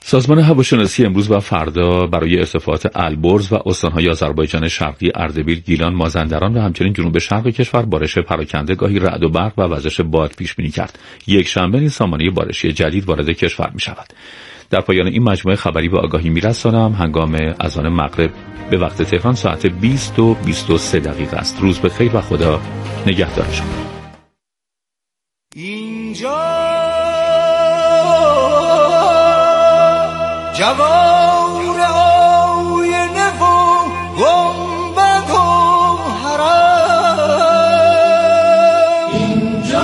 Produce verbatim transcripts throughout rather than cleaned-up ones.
سازمان هواشناسی امروز و فردا برای ارتفاعات البرز و استان‌های آذربایجان شرقی، اردبیل، گیلان، مازندران و همچنین جنوب شرق کشور بارش پراکنده، گاهی رعد و برق و وزش باد پیش بینی کرد. یک شنبه نیز سامانه بارشی جدید وارد کشور می شود. در پایان این مجموعه خبری به آگاهی می رسانم. هنگام اذان مغرب به وقت تهران ساعت بیست و بیست و سه دقیقه است. روز بخیر و خدا نگهدار شما. اینجا جوار آینه و گنبد و حرم، اینجا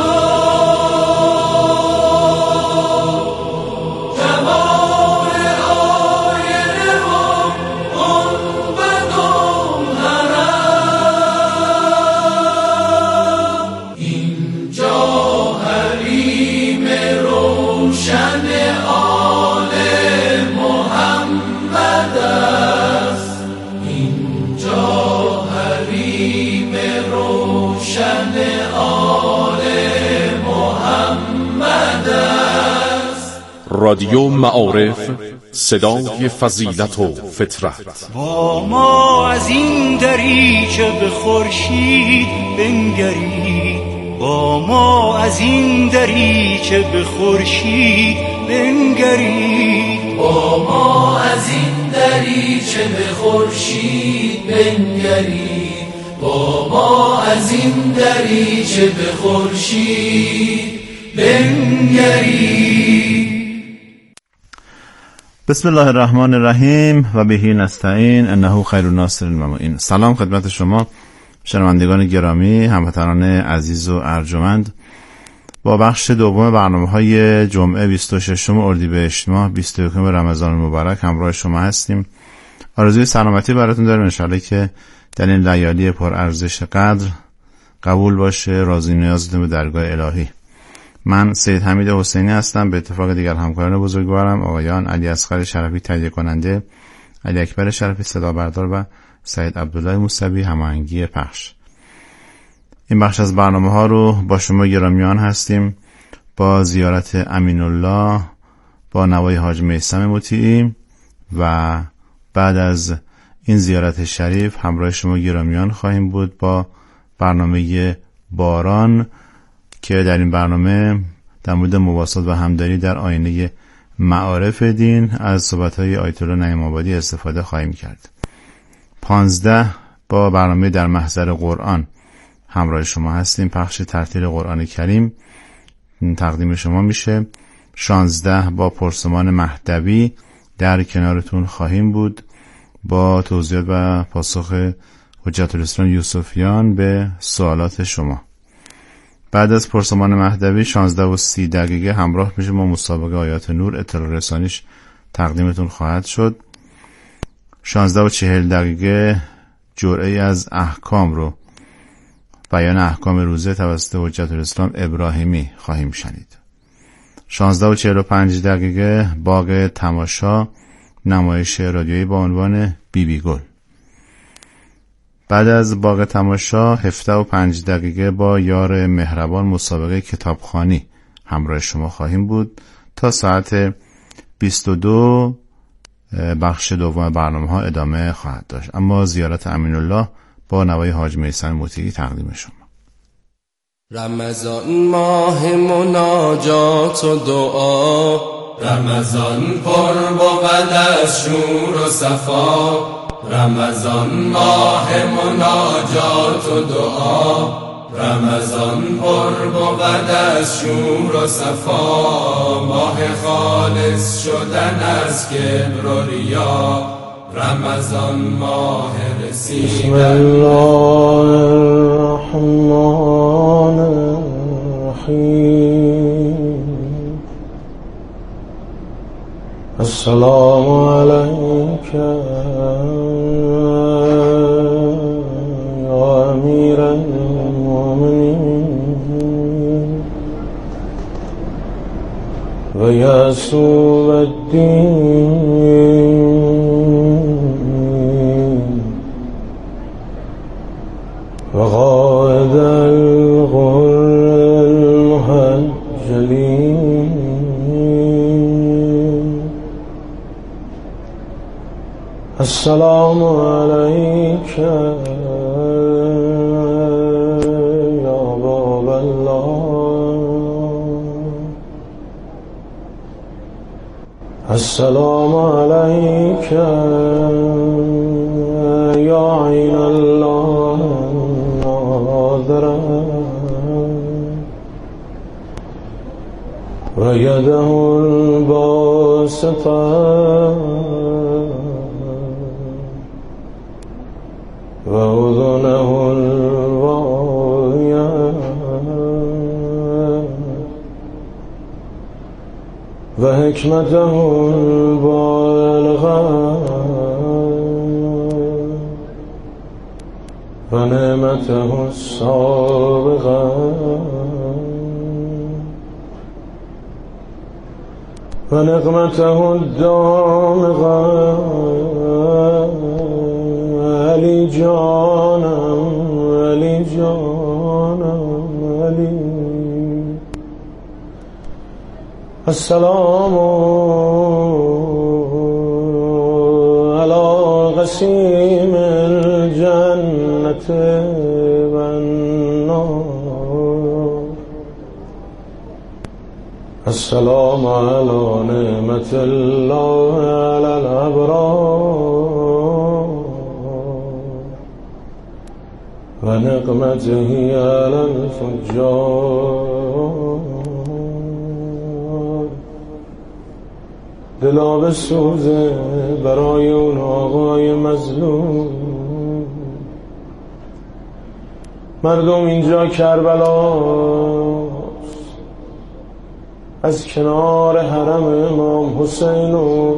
جوار آینه و گنبد و حرم، اینجا حریم روشن رادیو معارف، صدای فضیلت و فطرت. با ما از این دریچه به خورشید بنگرید، با ما از این دریچه به خورشید بنگرید، با ما از این دریچه به خورشید بنگرید، با ما از این دریچه به خورشید بنگرید. بسم الله الرحمن الرحیم و بهی نستعین انه خیر الناصرین و معین. سلام خدمت شما شنوندگان گرامی، هموطنان عزیز و ارجمند. با بخش دوم برنامه‌های جمعه بیست و ششم اردیبهشت ماه بیست و یکم رمضان المبارک همراه شما هستیم. آرزوی سلامتی براتون داریم، انشالله که در این لیالی پر ارزش قدر قبول باشه، راضی نیازتون به درگاه الهی. من سید حمید حسینی هستم، به اتفاق دیگر همکاران بزرگوارم آقایان علی اصغر شرفی تهیه کننده، علی اکبر شرفی صدا بردار و سید عبدالله موسوی هماهنگی پخش. این بخش از برنامه ها رو با شما گرامیان هستیم با زیارت امین الله با نوای حاج میثم مطیعی و بعد از این زیارت شریف همراه شما گرامیان خواهیم بود با برنامه باران که در این برنامه در مورد مواسات و همدلی در آینه معارف دین از صحبت‌های آیت الله نعیم آبادی استفاده خواهیم کرد. پانزده با برنامه در محضر قرآن همراه شما هستیم، پخش ترتیل قرآن کریم تقدیم شما میشه. شانزده با پرسمان مهدوی در کنارتون خواهیم بود با توضیحات و پاسخ حجت الاسلام یوسفیان به سوالات شما. بعد از پرسمان مهدوی شانزده و سی دقیقه همراه میشه ما مسابقه آیات نور اطلاع رسانیش تقدیمتون خواهد شد. شانزده و چهل دقیقه جرعه از احکام رو، بیان احکام روزه توسط حجت الاسلام ابراهیمی خواهیم شنید. شانزده و چهل و پنج دقیقه باغ تماشا، نمایش رادیویی با عنوان بی بی گل. بعد از باغ تماشا هفده و پنج دقیقه با یار مهربان مسابقه کتابخوانی همراه شما خواهیم بود تا ساعت بیست و دو بخش دوم برنامه ها ادامه خواهد داشت. اما زیارت امین الله با نوای حاج میثم مطیعی تقدیم شما. رمضان ماه مناجات و دعا، رمضان پر بود از شور و صفا، رمضان ماه مناجات و دعا، رمضان پر بود از شور و صفا، ماه خالص شدن از کبر و ریا، رمضان ماه رسیدن. بسم الله الرحمن الرحیم. السلام علیک یا امیر المؤمنین و یعصوب الدین و قائد الغر المحجلین. المحجلين. المحجلين. المحجلين. المحجلين. المحجلين. المحجلين. السلام عليك يا باب الله السلام عليك يا عين الله الناظرة ويده الباسطة وأذنه الواعية وحكمته البالغة ونعمته السابغة ونقمته الدامغة علی جانم علی جانم علی السلام علی قسیم الجنة والنار السلام علی نعمت الله علی الابرار ونقمته على الفجار دلا بسوزه برای اون آقای مظلوم. مردم اینجا کربلاست، از کنار حرم امام حسین و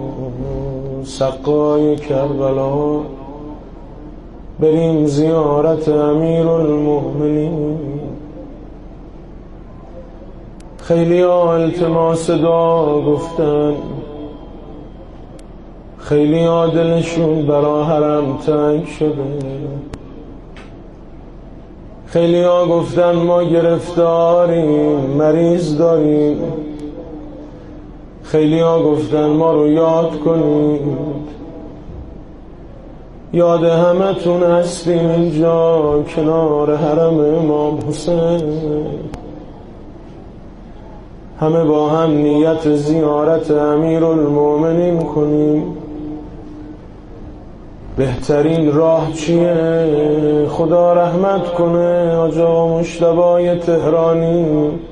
سقای کربلا بریم زیارت امیر المؤمنین. خیلی ها التماس دعا گفتن، خیلی ها دلشون برا حرم تنگ شده، خیلی ها گفتن ما گرفتاریم، مریض داریم، خیلی ها گفتن ما رو یاد کنید. یاد همه تون هستیم اینجا کنار حرم امام حسین، همه با هم نیت زیارت امیر المؤمنین کنیم. بهترین راه چیه؟ خدا رحمت کنه آقا مجتبی تهرانی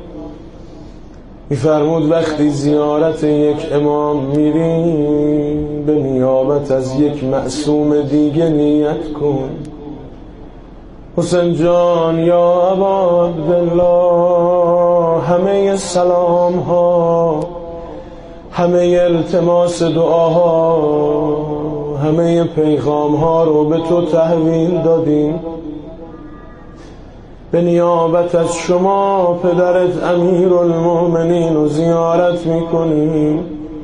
میفرمود وقتی زیارت یک امام میری به نیابت از یک معصوم دیگه نیت کن. حسین جان یا ابا عبدالله، همه سلام ها، همه التماس دعاها، همه پیغام ها رو به تو تحویل دادیم. به نیابت از شما پدرت امیر المؤمنین رو زیارت میکنیم،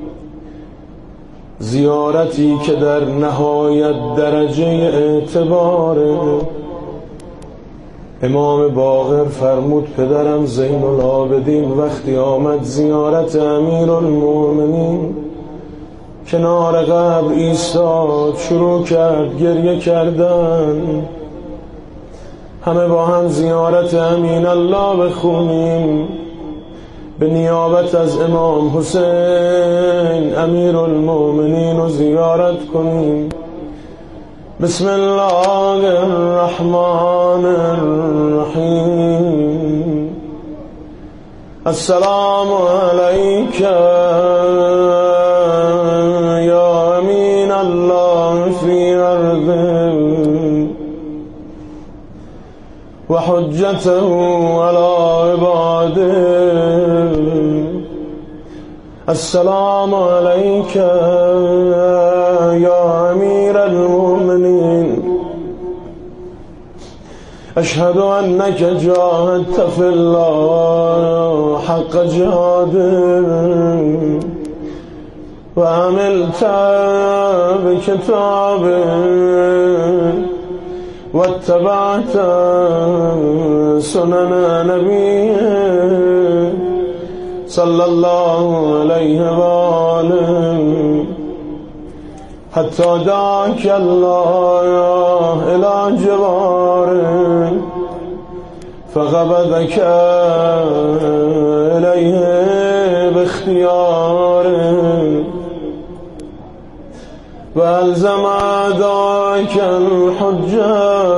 زیارتی که در نهایت درجه اعتباره. امام باقر فرمود پدرم زین العابدین وقتی آمد زیارت امیر المؤمنین کنار قبر ایستاد، شروع کرد گریه کردن. همه با هم زیارت امین الله بخونیم به نیابت از امام حسین امیر المؤمنین رو زیارت کنیم. بسم الله الرحمن الرحیم. السلام علیک یا امین الله فی ارضه و حجته علی عباده. السلام علیک یا امیر المؤمنین، اشهد انک جاهدت فی الله حق جهاده و عملت بکتابه و اتبعت سنن نبیه صلی الله علیه و آله. حتى دعاك الله إلى جواره فقبضك إليه باختياره وألزم أعداءك الحجة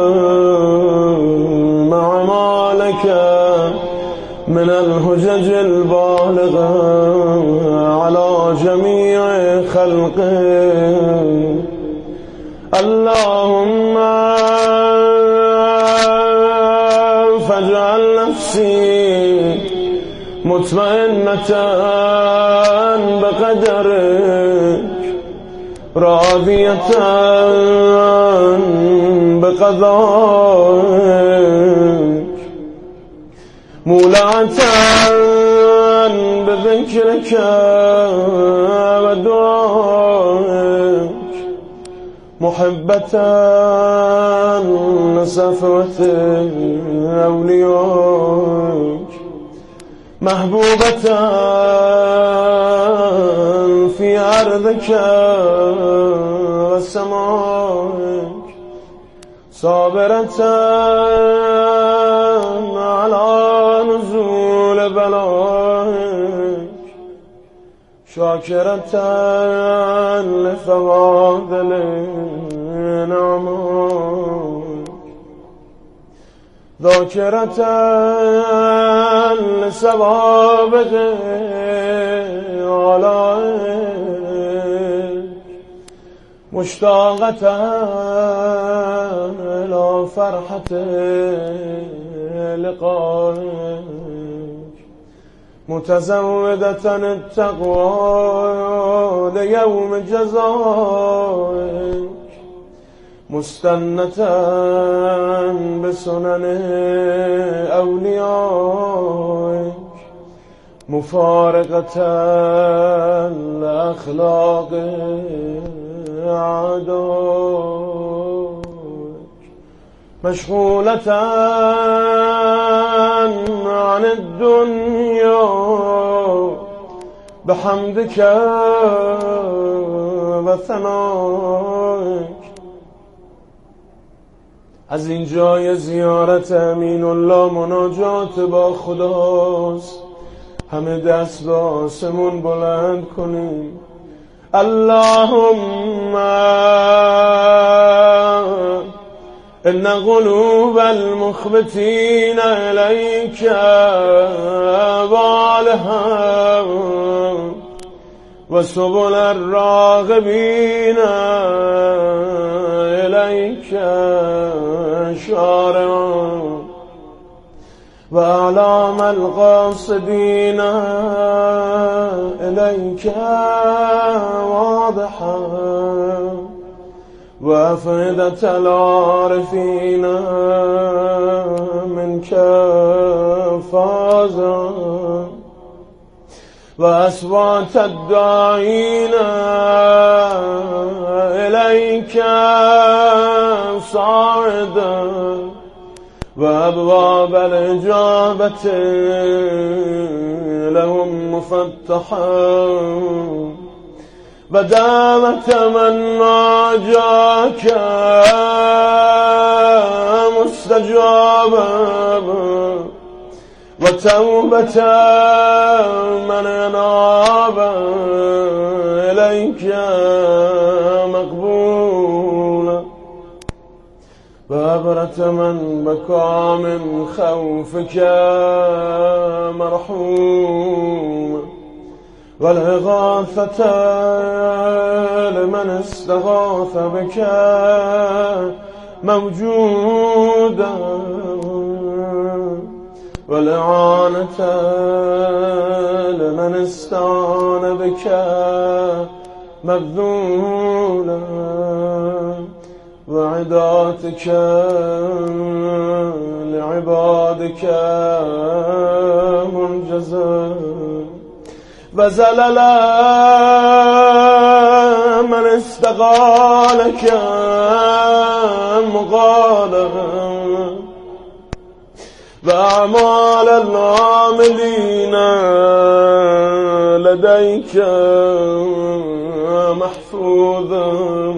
مع ما لك من الحجج البالغة على جميع خلقه. اللهم فاجعل نفسي مطمئنة بقدرك راضية بقضائك مولعة بذكرك ودعائك محبة لصفوة أوليائك محبوبة في أرضك وسمائك صابرة على نزول بلائك شاكرة لفضائل نعمائك ذاكرة لسوابق آلائك مشتاقة إلى فرحة لقائك متزودة التقوى ليوم جزائك مستنة بسنن أوليائك مفارقة لأخلاق أعدائك مشغولة عن الدنيا بحمدك وثنائك. از این جای زیارت امین الله مناجات با خداست. همه دست به آسمون بلند کنیم. اللهم إن قلوب المخبتين إليك بالها وسبل الراغبين إليك شارعا وأعلام القاصدين إليك واضحا وأفئدة العارفين منك فازا وأصوات الداعين إليك صاعدا وأبواب الإجابة لهم مفتحا ودامة من ناجاك مستجابا وتوبة من أناب إليك مقبولا وعبرة من بكى من خوفك مرحوما والإغاثة لمن استغاث بك موجودا والإعانة لمن استعان بك مبذولا وعداتك لعبادك منجزا وزلل من استقالك مقالا وأعمال العاملين لديك محفوظا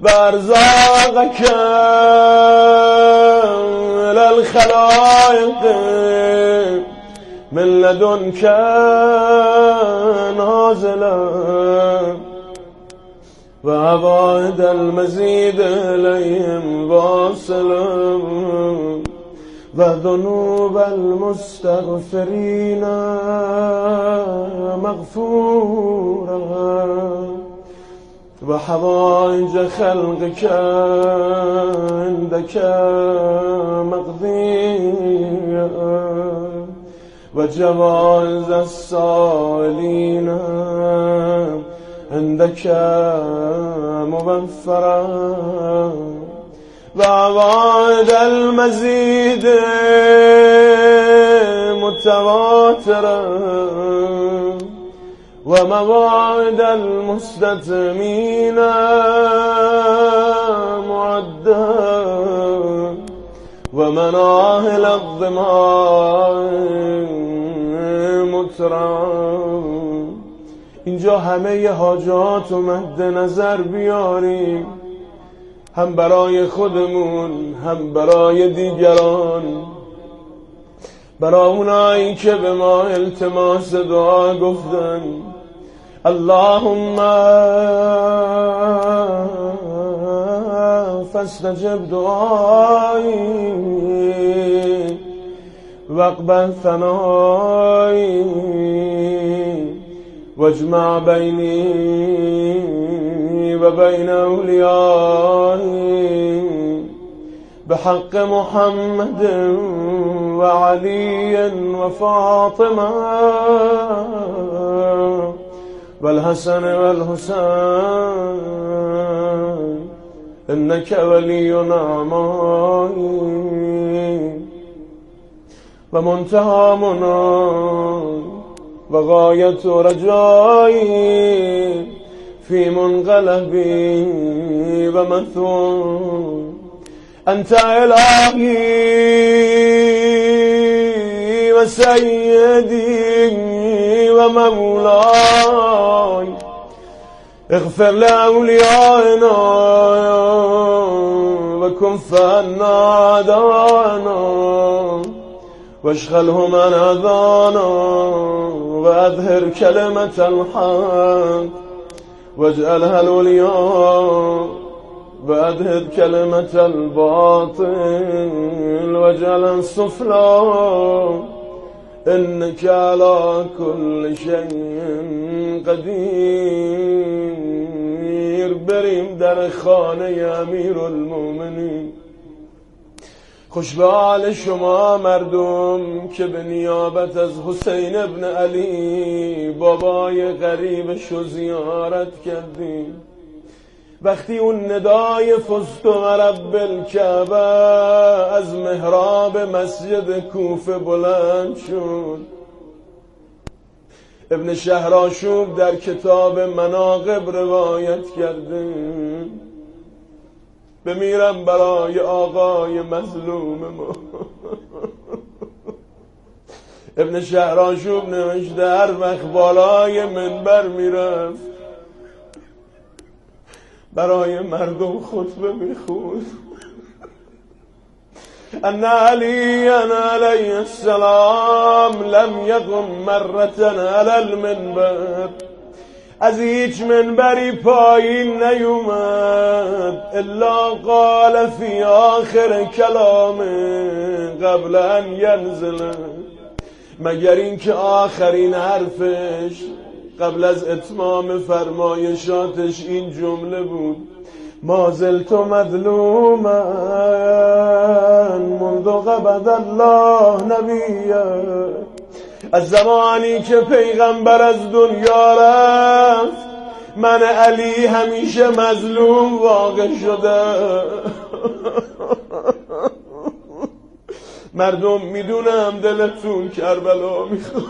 وارزاقك للخلائق من لدنك نازلا وعبائد المزيد إليهم واصلا وذنوب المستغفرين مغفورا وحوائج خلقك عندك مقضية وجوائز السائلين عندك موفرا وعوائد المزيد متواترا ومواعد المستتمين معدا ومناهل الظماء مترا. اینجا همه حاجات و مد نظر بیاریم، هم برای خودمون هم برای دیگران، برای اونایی که به ما التماس دعا گفتن. اللهم فاستجب دعایی واقبل ثنایی واجمع بینی و بین اولیایی بحق محمد و علی و فاطمه و الحسن و الحسین انك ولی نعمایی و منتهى منای و غایت رجایی فی منقلبی و مثوی انت الهی و سیدی و مولاي اغفر لأوليائنا وكف عنا أعداءنا واشغلهم عن أذانا وأظهر كلمة الحق واجعلها العليا وأدهد كلمة الباطل واجعلها السفلى إنك على كل شيء قدير. بریم در خانه امیر المؤمنین. خوش به حال شما مردم که به نیابت از حسین ابن علی بابای غریبش رو زیارت کردیم. وقتی اون ندای فزت و رب الکعبه از محراب مسجد کوفه بلند شد، ابن شهرآشوب در کتاب مناقب روایت کرده بمیرم برای آقای مظلوم ما. ابن شهرآشوب نوشته هر وقت بالای منبر میرفت برای مردم خطبه میخوند ان علی علیه السلام لم یقم مرة علی المنبر، از هیچ منبری پایین نیومد الا قال فی آخر کلام قبل ان ینزل، مگر اینکه آخرین حرفش قبل از اتمام فرمایشاتش این جمله بود: ما زلت مظلوما منذ قبض الله نبیا، از زمانی که پیغمبر از دنیا رفت من علی همیشه مظلوم واقع شده. مردم میدونم دلتون کربلا میخواد،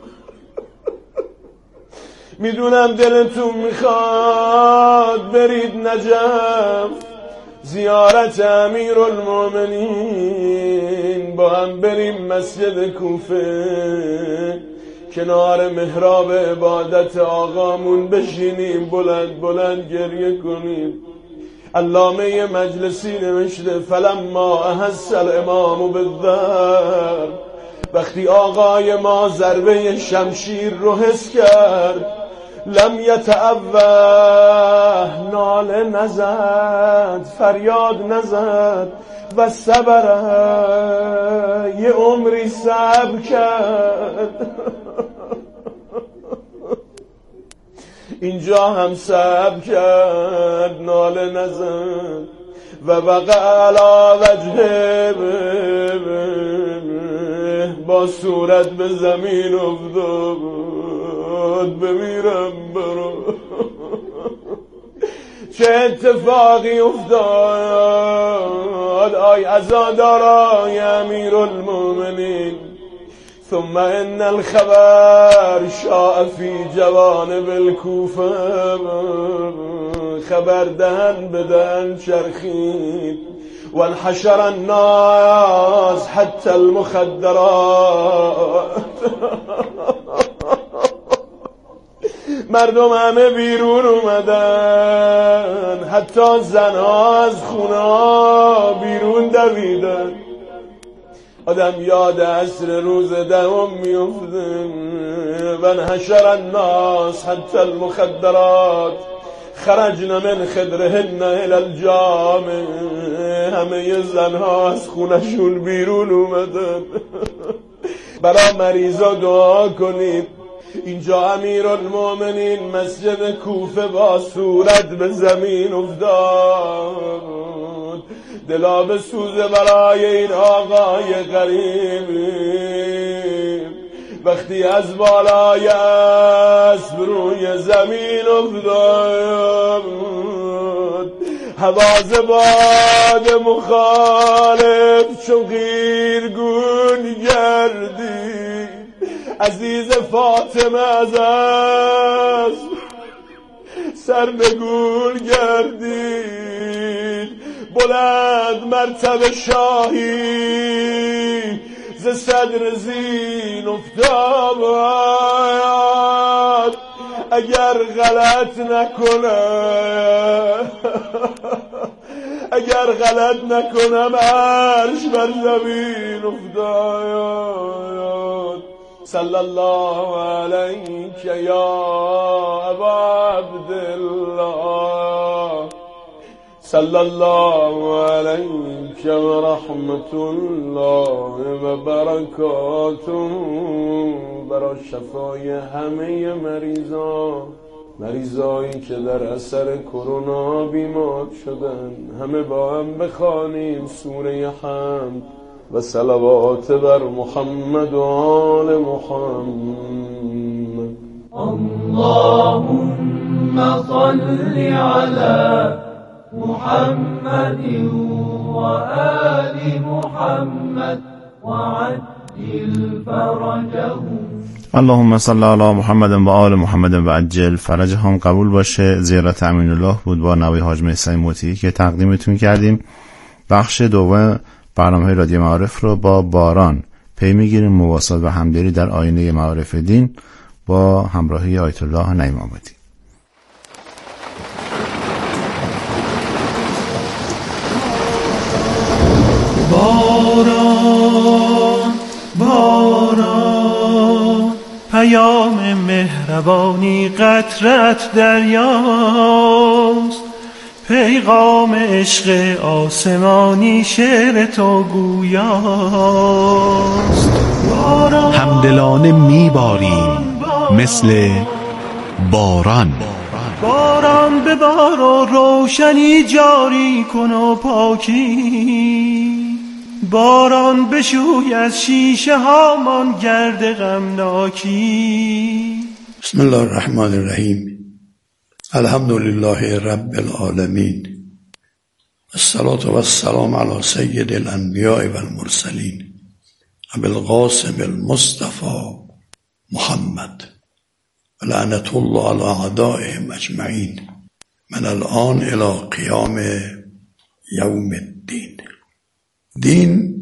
میدونم دلتون میخواد برید نجف زیارت امیر المؤمنین، با هم بریم مسجد کوفه کنار محراب عبادت آقامون بشینیم بلند بلند گریه کنیم. علامه مجلسی نوشته فلما احس الامام بالضرب، وقتی آقای ما ضربه شمشیر رو حس کرد، لم یتعوه، ناله نزد، فریاد نزد، و صبر، یه عمری صبر کرد. اینجا هم صبر کرد، ناله نزد، و وقع علی وجهه، با صورت به زمین افتاد، بمیرم برو. چه اتفاقی افتاد آی عزادارای امیرالمومنین؟ ثم ان الخبر شاء فی جوانب الکوفه، خبر دهن به دهن چرخید، و انحشر الناس حتی المخدرات. مردم همه بیرون اومدن، حتی زنها از خونه بیرون دویدن. آدم یاد عصر روز دهم میفته. و انحشر الناس حتی المخدرات خرجنا من خدرهن الى الجامع. همه زنها از خونشون بیرون اومدن. برای مریضا دعا کنید. اینجا امیرالمومنین مسجد کوفه با صورت به زمین افتاد. دلا به سوزه برای این آقای غریب. وقتی از بالای اسب روی زمین افتاد، حواز باد مخالف چو قیرگون گردید. عزیز فاطمه از اسب سر به گول گردید. بلند مرتبه شاهی ز صدر زین افتاد. اگر غلط نکنه اگر غلط نکنم عرش بر زمین افتاد. صلی الله علیک یا ابا عبدالله، صلی الله علیک و رحمت الله و برکاته. برای شفای همه مریضان، مریضایی که در اثر کرونا بیمار شدن، همه با هم بخوانیم سوره حمد و صلوات بر محمد و آل محمد. اللهم صل علی محمد و آل محمد و عجل فرجهم. اللهم صل علی محمد و آل محمد و عجل فرجهم. قبول باشه. زیارت امین الله بود با نوای حاج مهسن مطیعی که تقدیمتون کردیم. بخش دوم برنامه رادیو معارف رو با باران پی میگیریم. مواسات و همدلی در آینه معارف دین با همراهی آیت الله نعیم آبادی. باران باران پیام مهربانی قطرت دریاست. پیغام عشق آسمانی شعر تو گویاست. همدلانه میباریم مثل باران. باران به بار و روشنی جاری کن و پاکی. باران بشوی از شیشه هامان گرد غمناکی. بسم الله الرحمن الرحیم. الحمد لله رب العالمین. الصلاة و السلام علی سید الانبیاء و المرسلین ابی القاسم المصطفى محمد و لعنت الله علی اعدائهم اجمعین من الان الی قیام یوم الدین. دین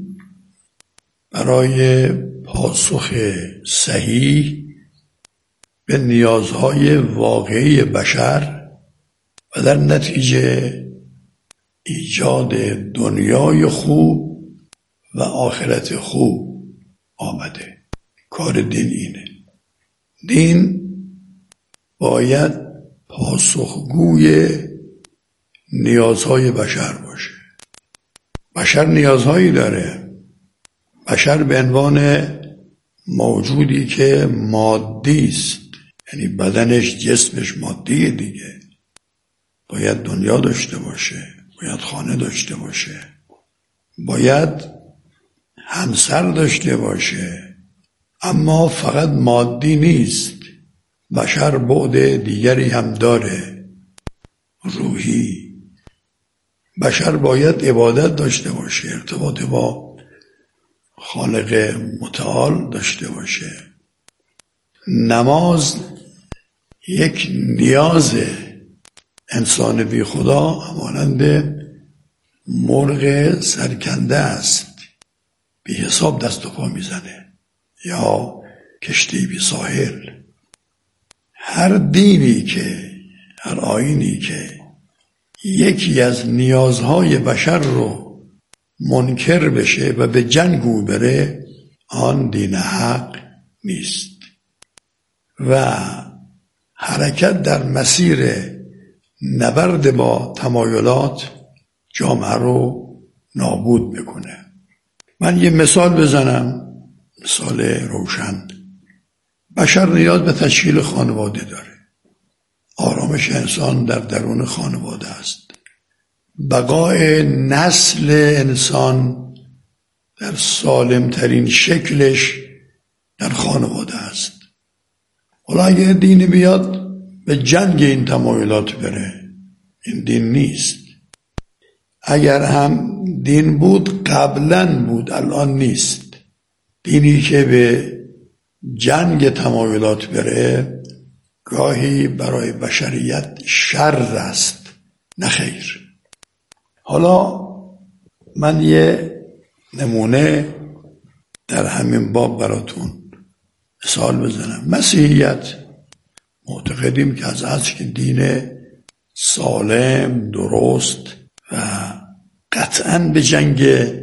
برای پاسخ صحیح به نیازهای واقعی بشر و در نتیجه ایجاد دنیای خوب و آخرت خوب آمده. کار دین اینه. دین باید پاسخگوی نیازهای بشر باشه. بشر نیازهایی داره. بشر به عنوان موجودی که مادی است، یعنی بدنش جسمش مادیه دیگه، باید دنیا داشته باشه، باید خانه داشته باشه، باید همسر داشته باشه. اما فقط مادی نیست، بشر بعد دیگری هم داره، روحی. بشر باید عبادت داشته باشه، ارتباط با خالق متعال داشته باشه. نماز یک نیاز انسان بی خدا همانند مرغ سرکنده است، بی حساب دست و پا میزنه، یا کشتی بی ساحل. هر دینی که، هر آیینی که یکی از نیازهای بشر رو منکر بشه و به جنگ بره، آن دین حق نیست و حرکت در مسیر نبرد با تمایلات جامعه رو نابود میکنه. من یه مثال بزنم، مثال روشن. بشر نیاز به تشکیل خانواده داره. آرامش انسان در درون خانواده است. بقای نسل انسان در سالمترین شکلش در خانواده است. حالا اگه دین بیاد به جنگ این تمایلات بره، این دین نیست. اگر هم دین بود قبلا بود، الان نیست. دینی که به جنگ تمایلات بره گاهی برای بشریت شر است، نه خیر. حالا من یه نمونه در همین باب براتون مثال بزنم. مسیحیت معتقدیم که از اصل که دین سالم، درست و قطعاً به جنگ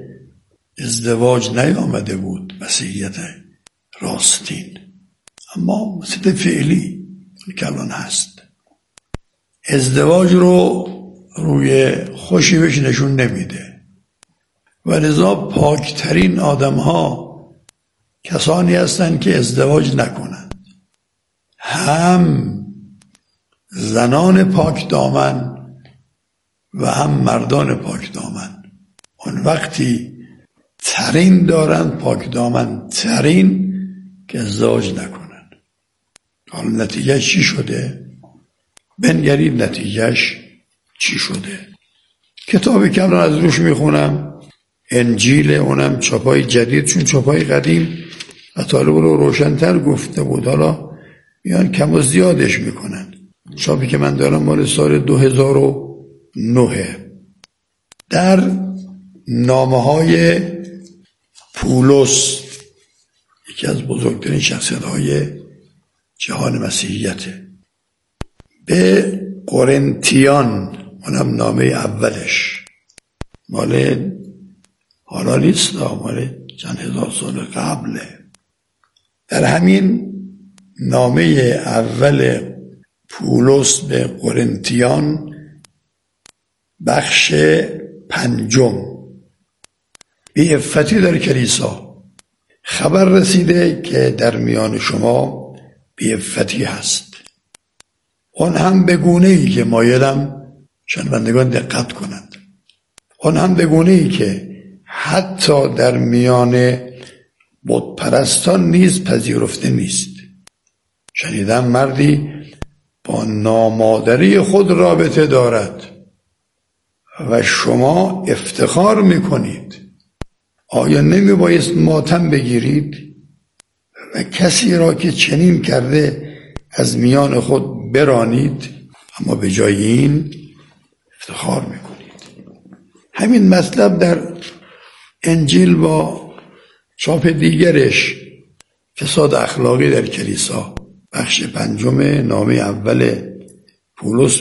ازدواج نیامده بود، مسیحیت راستین. اما مسیحیت فعلی که الان هست، ازدواج رو روی خوشی بهش نشون نمیده و لذا پاکترین آدم ها کسانی هستند که ازدواج نکنند. هم زنان پاک دامن و هم مردان پاک دامن اون وقتی ترین دارند، پاک دامن ترین، که ازدواج نکنند. حالا نتیجهش چی شده؟ بنگرید نتیجهش چی شده. کتابی که الان از روش میخونم انجیل، اونم چاپای جدید، چون چاپای قدیم مطالب رو روشن‌تر گفته بود، حالا میان کم و زیادش میکنن. چاپی که من دارم مال سال دو هزار و نه. در نامه‌های پولس، یکی از بزرگترین شخصیت‌های جهان مسیحیته، به قرنتیان، اونم نامه اولش، مال حالا نیست، مال چند هزار سال قبله. در همین نامه اول پولس به قرنتیان، بخش پنجم، بی عفتی در کلیسا، خبر رسیده که در میان شما بی عفتی هست. اون هم به گونه‌ای که مایلم شنوندگان دقت کنند، اون هم به گونه‌ای که حتی در میان بت پرستان نیز پذیرفته نیست. شنیدم مردی با نامادری خود رابطه دارد و شما افتخار میکنید. آیا نمی بایست ماتم بگیرید و کسی را که چنین کرده از میان خود برانید؟ اما به جای این افتخار میکنید. همین مطلب در انجیل با چاپ دیگرش، فساد اخلاقی در کلیسا، بخش پنجم نامه اول پولس